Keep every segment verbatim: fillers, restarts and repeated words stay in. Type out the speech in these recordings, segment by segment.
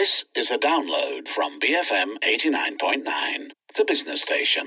This is a download from B F M eighty-nine point nine, the business station.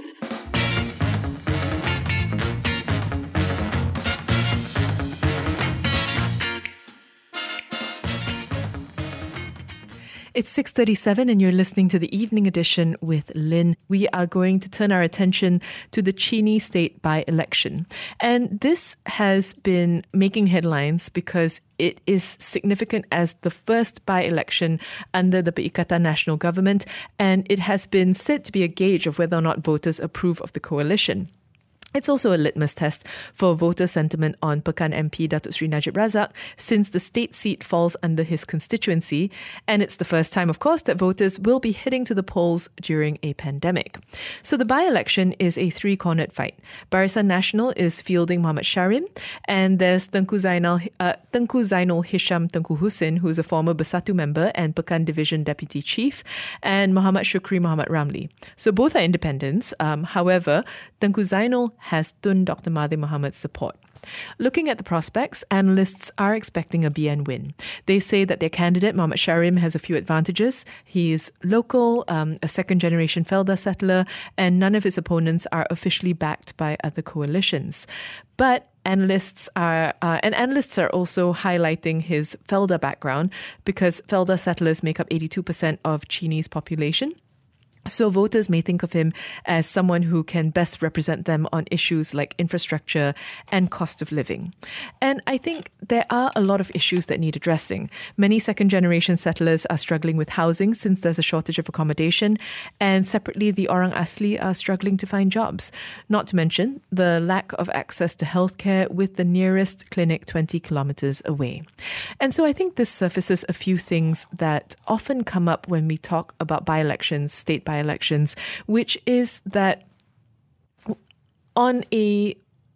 It's six thirty-seven and you're listening to the Evening Edition with Lynn. We are going to turn our attention to the Cheney state by-election. And this has been making headlines because it is significant as the first by-election under the Perikatan Nasional Government, and it has been said to be a gauge of whether or not voters approve of the coalition. It's also a litmus test for voter sentiment on Pekan M P Datuk Seri Najib Razak, since the state seat falls under his constituency, and it's the first time, of course, that voters will be heading to the polls during a pandemic. So the by-election is a three-cornered fight. Barisan Nasional is fielding Muhammad Sharim, and there's Tengku Zainal, uh, Tengku Zainul Hisham Tengku Husin, who's a former Bersatu member and Pekan Division Deputy Chief, and Muhammad Shukri Muhammad Ramli. So both are independents. Um, however, Tengku Zainul has Tun Doctor Mahathir Mohamad's support. Looking at the prospects, analysts are expecting a B N win. They say that their candidate, Muhammad Sharim, has a few advantages. He is local, um, a second-generation Felda settler, and none of his opponents are officially backed by other coalitions. But analysts are, uh, and analysts are also highlighting his Felda background because Felda settlers make up eighty-two percent of Cheney's population. So voters may think of him as someone who can best represent them on issues like infrastructure and cost of living. And I think there are a lot of issues that need addressing. Many second-generation settlers are struggling with housing since there's a shortage of accommodation, and separately, the Orang Asli are struggling to find jobs. Not to mention the lack of access to healthcare, with the nearest clinic twenty kilometers away. And so I think this surfaces a few things that often come up when we talk about by-elections, state by elections, which is that on a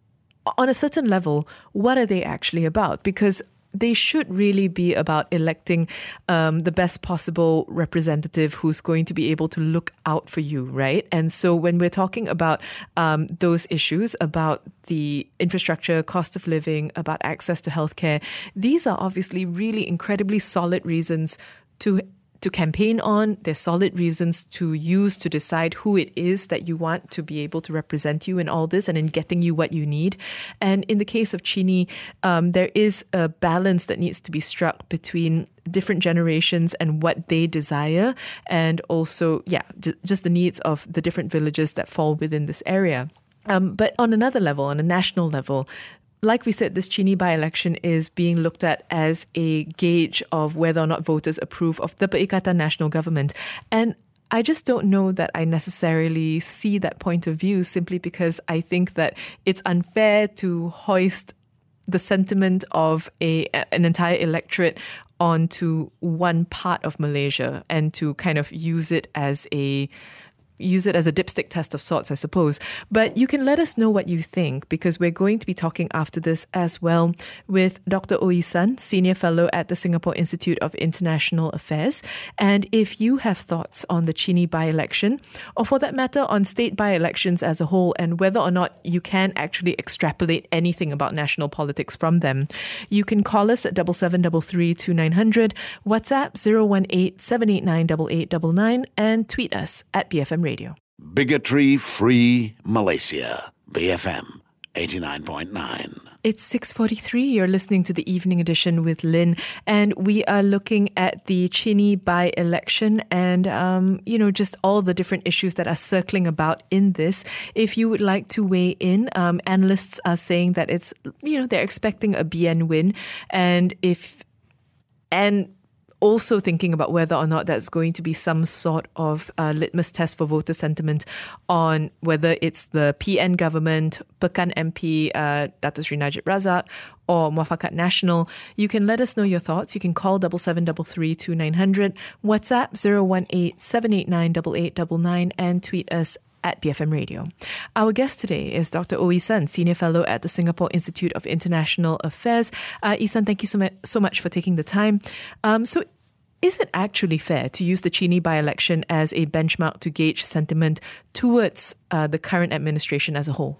on a certain level, what are they actually about? Because they should really be about electing um, the best possible representative who's going to be able to look out for you, right? And so when we're talking about um, those issues, about the infrastructure, cost of living, about access to healthcare, these are obviously really incredibly solid reasons to to campaign on. There's solid reasons to use to decide who it is that you want to be able to represent you in all this and in getting you what you need. And in the case of Cheney, um, there is a balance that needs to be struck between different generations and what they desire, and also, yeah, j- just the needs of the different villages that fall within this area. Um, but on another level, on a national level, like we said, this Cheney by-election is being looked at as a gauge of whether or not voters approve of the Perikatan Nasional Government. And I just don't know that I necessarily see that point of view, simply because I think that it's unfair to hoist the sentiment of a an entire electorate onto one part of Malaysia and to kind of use it as a use it as a dipstick test of sorts, I suppose. But you can let us know what you think, because we're going to be talking after this as well with Doctor Oi Sun, Senior Fellow at the Singapore Institute of International Affairs. And if you have thoughts on the Cheney by-election, or for that matter on state by-elections as a whole, and whether or not you can actually extrapolate anything about national politics from them, you can call us at seven seven three three two nine zero zero, WhatsApp zero one eight seven eight nine eight eight nine nine, and tweet us at B F M Radio. Radio. Bigotry-free Malaysia. B F M eighty-nine point nine. It's six forty-three. You're listening to the Evening Edition with Lynn, and we are looking at the Cheney by-election and, um, you know, just all the different issues that are circling about in this. If you would like to weigh in, um, analysts are saying that it's, you know, they're expecting a B N win, and if, and also thinking about whether or not that's going to be some sort of uh, litmus test for voter sentiment on whether it's the P N government, Pekan M P uh, Datuk Seri Najib Razak, or Muafakat Nasional. You can let us know your thoughts. You can call seven seven three three two nine zero zero, WhatsApp zero one eight seven eight nine eight eight nine nine, and tweet us at B F M Radio. Our guest today is Doctor Oi Sun, Senior Fellow at the Singapore Institute of International Affairs. Uh, Isan, thank you so, mu- so much for taking the time. Um, so is it actually fair to use the Cheney by-election as a benchmark to gauge sentiment towards uh, the current administration as a whole?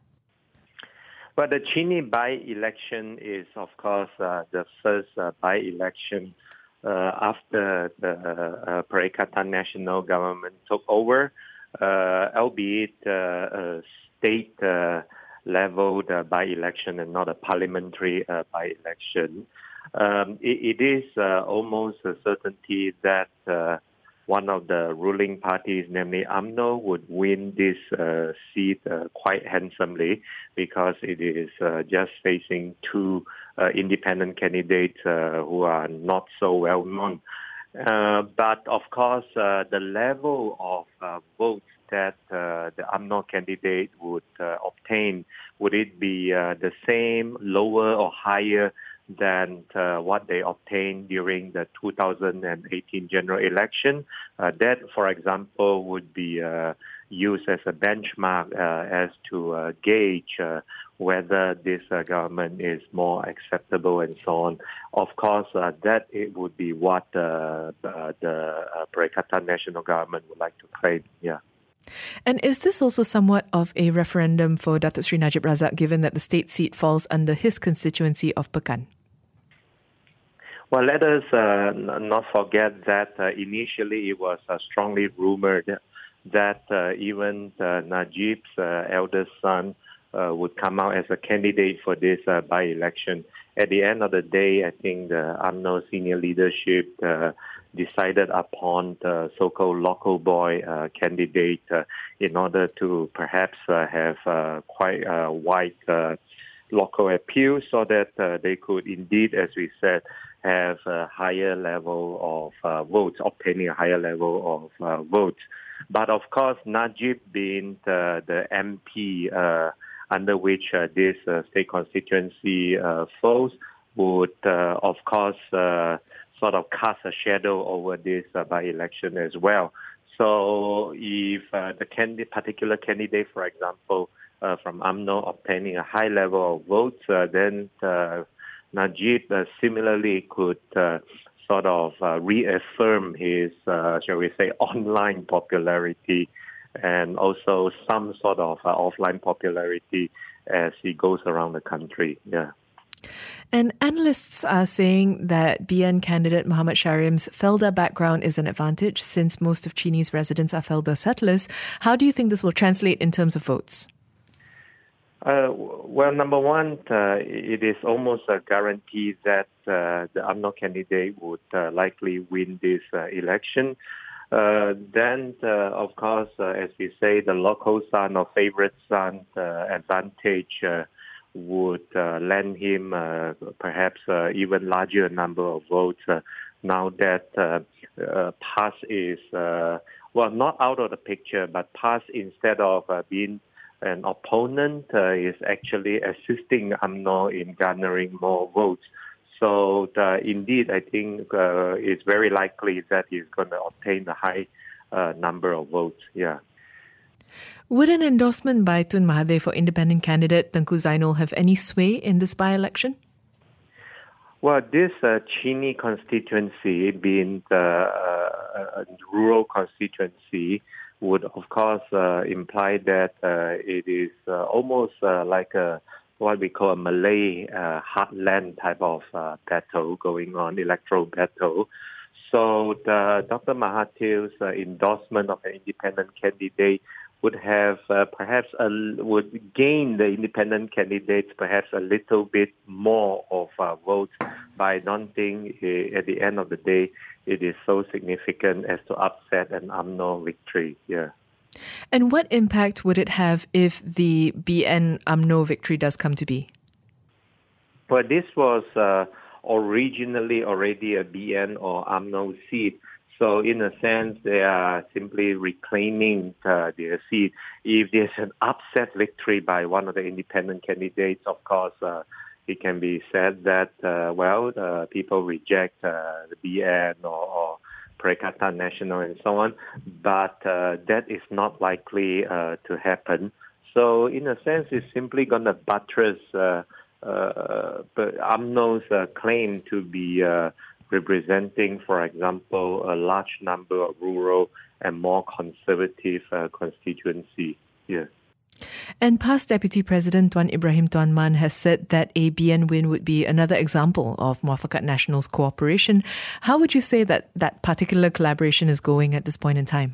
Well, the Cheney by-election is, of course, uh, the first uh, by-election uh, after the uh, Perikatan National Government took over, uh, albeit uh, a state uh, leveled uh, by-election and not a parliamentary uh, by-election. Um, it, it is uh, almost a certainty that uh, one of the ruling parties, namely U M N O, would win this uh, seat uh, quite handsomely because it is uh, just facing two uh, independent candidates uh, who are not so well known. Uh, but of course, uh, the level of uh, votes that uh, the U M N O candidate would uh, obtain, would it be uh, the same, lower, or higher than uh, what they obtained during the two thousand eighteen general election? Uh, that, for example, would be uh, used as a benchmark uh, as to uh, gauge uh, whether this uh, government is more acceptable and so on. Of course, uh, that it would be what uh, uh, the uh, Perikatan National Government would like to claim. Yeah. And is this also somewhat of a referendum for Datuk Seri Najib Razak, given that the state seat falls under his constituency of Pekan? Well, let us uh, n- not forget that uh, initially it was uh, strongly rumored that uh, even uh, Najib's uh, eldest son uh, would come out as a candidate for this uh, by-election. At the end of the day, I think the U M N O senior leadership uh, decided upon the so-called local boy uh, candidate uh, in order to perhaps uh, have uh, quite a wide uh, local appeal so that uh, they could indeed, as we said, have a higher level of uh, votes, obtaining a higher level of uh, votes. But of course, Najib being the, the M P uh, under which uh, this uh, state constituency uh, falls would, uh, of course, uh, sort of cast a shadow over this uh, by-election as well. So if uh, the candidate, particular candidate, for example, uh, from U M N O obtaining a high level of votes, uh, then uh, Najib uh, similarly could uh, sort of uh, reaffirm his, uh, shall we say, online popularity and also some sort of uh, offline popularity as he goes around the country. Yeah. And analysts are saying that B N candidate Muhammad Sharim's Felda background is an advantage since most of Chini's residents are Felda settlers. How do you think this will translate in terms of votes? Uh, well, number one, uh, it is almost a guarantee that uh, the U M N O candidate would uh, likely win this uh, election. Uh, then, uh, of course, uh, as we say, the local son or favorite son uh, advantage uh, would uh, lend him uh, perhaps uh, even larger number of votes uh, now that uh, uh, PAS is, uh, well, not out of the picture, but PAS, instead of uh, being an opponent, uh, is actually assisting U M N O in garnering more votes. So uh, indeed, I think uh, it's very likely that he's going to obtain a high uh, number of votes. Yeah. Would an endorsement by Tun Mahathir for independent candidate Tengku Zainul have any sway in this by-election? Well, this uh, Chini constituency, being the uh, rural constituency, would of course uh, imply that uh, it is uh, almost uh, like a what we call a Malay uh, heartland type of uh, battle going on, electoral battle. So the, Doctor Mahathir's uh, endorsement of an independent candidate would have uh, perhaps a, would gain the independent candidates perhaps a little bit more of uh, votes, but I don't think uh, at the end of the day it is so significant as to upset an U M N O victory. Yeah. And what impact would it have if the B N U M N O victory does come to be? Well, this was uh, originally already a B N or U M N O seat. So in a sense, they are simply reclaiming uh, their seat. If there's an upset victory by one of the independent candidates, of course, uh, it can be said that, uh, well, uh, people reject uh, the B N or, or Perikatan National and so on. But uh, that is not likely uh, to happen. So in a sense, it's simply going to buttress uh, uh, U M N O's uh, claim to be uh, representing, for example, a large number of rural and more conservative uh, constituencies. Yeah. And past Deputy President Tuan Ibrahim Tuan Man has said that a B N win would be another example of Muafakat Nasional's cooperation. How would you say that that particular collaboration is going at this point in time?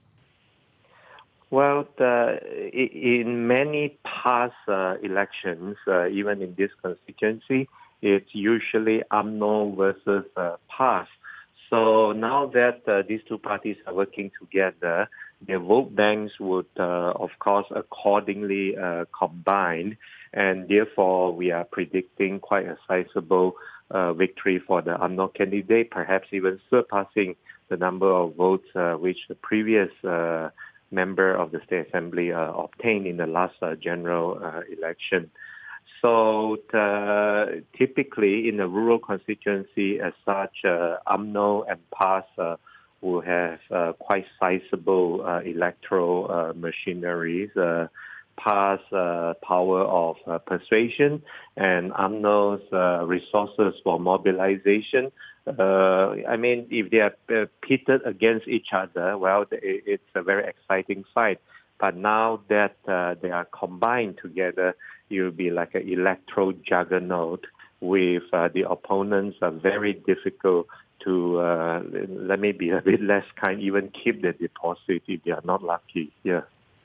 Well, the, in many past uh, elections, uh, even in this constituency, it's usually U M N O versus uh, P A S. So now that uh, these two parties are working together, their vote banks would, uh, of course, accordingly uh, combine, and therefore we are predicting quite a sizable uh, victory for the U M N O candidate, perhaps even surpassing the number of votes uh, which the previous uh, member of the State Assembly uh, obtained in the last uh, general uh, election. So uh, typically in a rural constituency as such, uh, U M N O and P A S uh, will have uh, quite sizable uh, electoral uh, machineries, uh, P A S uh, power of uh, persuasion, and U M N O's uh, resources for mobilization. Uh, I mean, if they are uh, pitted against each other, well, it's a very exciting fight. But now that uh, they are combined together, it will be like an electoral juggernaut with uh, the opponents are very difficult to, uh, let me be a bit less kind, even keep the deposit if they are not lucky. Yeah.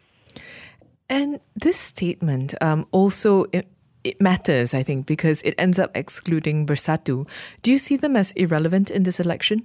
And this statement um, also it, it matters, I think, because it ends up excluding Bersatu. Do you see them as irrelevant in this election?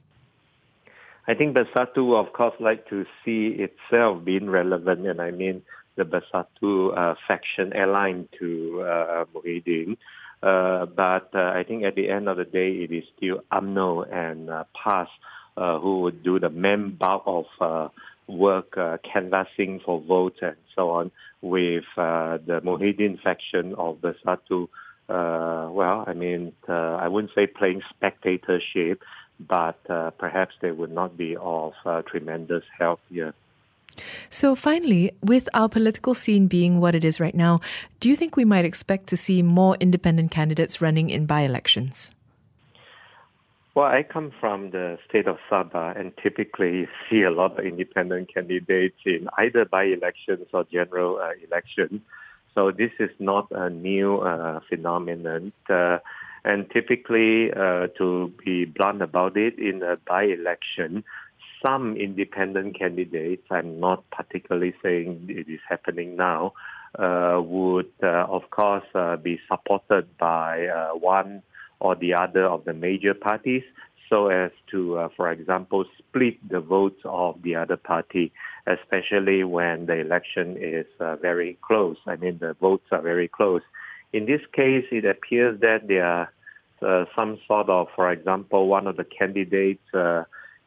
I think Bersatu, of course, like to see itself being relevant, and I mean the Bersatu uh, faction aligned to uh, Muhyiddin. Uh, but uh, I think at the end of the day, it is still U M N O and uh, P A S uh, who would do the main bulk of uh, work, uh, canvassing for votes and so on, with uh, the Muhyiddin faction of Bersatu. Uh, well, I mean, uh, I wouldn't say playing spectatorship, but uh, perhaps they would not be of uh, tremendous help here. So finally, with our political scene being what it is right now, do you think we might expect to see more independent candidates running in by-elections? Well, I come from the state of Sabah, and typically you see a lot of independent candidates in either by-elections or general uh, elections. So this is not a new uh, phenomenon. Uh, And typically, uh, to be blunt about it, in a by-election, some independent candidates, I'm not particularly saying it is happening now, uh, would, uh, of course, uh, be supported by uh, one or the other of the major parties so as to, uh, for example, split the votes of the other party, especially when the election is uh, very close. I mean, the votes are very close. In this case, it appears that there are uh, some sort of, for example, one of the candidates, uh,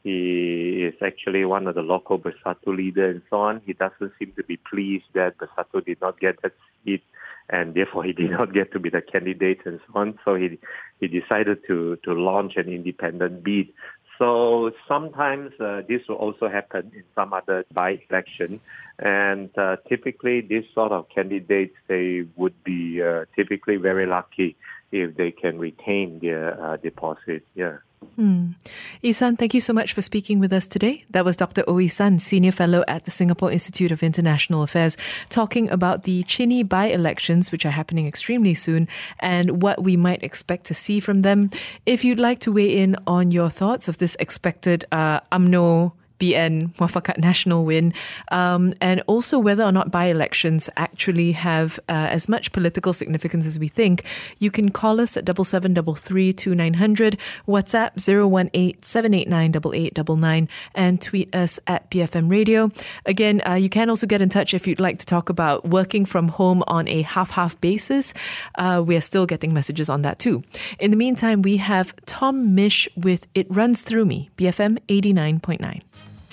he is actually one of the local Bersatu leaders and so on. He doesn't seem to be pleased that Bersatu did not get that seat, and therefore he did not get to be the candidate and so on. So he he decided to, to launch an independent bid. So sometimes uh, this will also happen in some other by-election. And uh, typically these sort of candidates, they would be uh, typically very lucky if they can retain their uh, deposit. Yeah. Hmm. Ihsan, thank you so much for speaking with us today. That was Doctor Oh Ihsan, Senior Fellow at the Singapore Institute of International Affairs, talking about the Chinee by-elections, which are happening extremely soon, and what we might expect to see from them. If you'd like to weigh in on your thoughts of this expected uh, U M N O B N Muafakat Nasional win, um, and also whether or not by-elections actually have uh, as much political significance as we think, you can call us at double seven double three two nine hundred, WhatsApp zero one eight seven eight nine eight eight nine nine, and tweet us at B F M Radio. Again, uh, you can also get in touch if you'd like to talk about working from home on a half-half basis. Uh, we are still getting messages on that too. In the meantime, we have Tom Misch with It Runs Through Me, B F M eighty-nine point nine.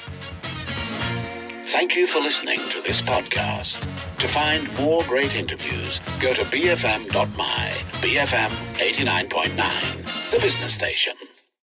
Thank you for listening to this podcast. To find more great interviews, go to b f m dot my, B F M eighty-nine point nine, the business station.